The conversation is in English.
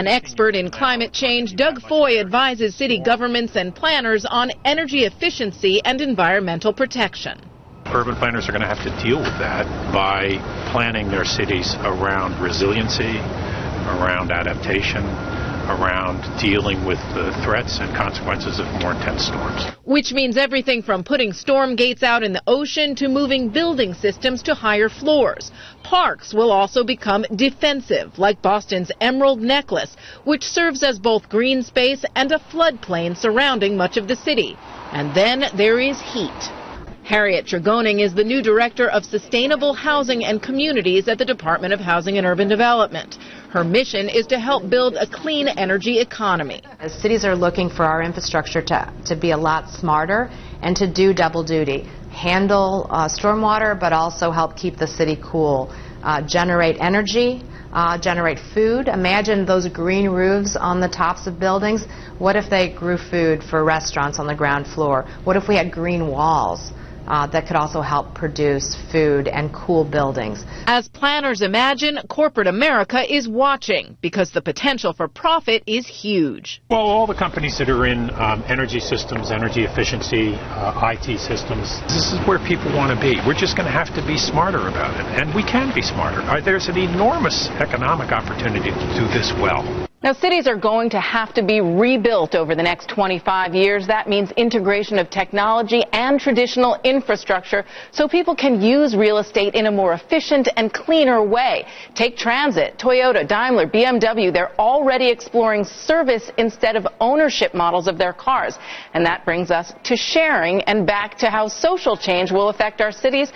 An expert in climate change, Doug Foy advises city governments and planners on energy efficiency and environmental protection. Urban planners are going to have to deal with that by planning their cities around resiliency, around adaptation, around dealing with the threats and consequences of more intense storms. Which means everything from putting storm gates out in the ocean to moving building systems to higher floors. Parks will also become defensive, like Boston's Emerald Necklace, which serves as both green space and a floodplain surrounding much of the city. And then there is heat. Harriet Tregoning is the new Director of Sustainable Housing and Communities at the Department of Housing and Urban Development. Her mission is to help build a clean energy economy. As cities are looking for our infrastructure to be a lot smarter and to do double duty, handle stormwater, but also help keep the city cool, generate energy, generate food. Imagine those green roofs on the tops of buildings. What if they grew food for restaurants on the ground floor? What if we had green walls that could also help produce food and cool buildings? As planners imagine, corporate America is watching because the potential for profit is huge. Well, all the companies that are in energy systems, energy efficiency, IT systems, this is where people want to be. We're just going to have to be smarter about it, and we can be smarter. There's an enormous economic opportunity to do this well. Now, cities are going to have to be rebuilt over the next 25 years. That means integration of technology and traditional infrastructure so people can use real estate in a more efficient and cleaner way. Take transit. Toyota, Daimler, BMW, they're already exploring service instead of ownership models of their cars. And that brings us to sharing and back to how social change will affect our cities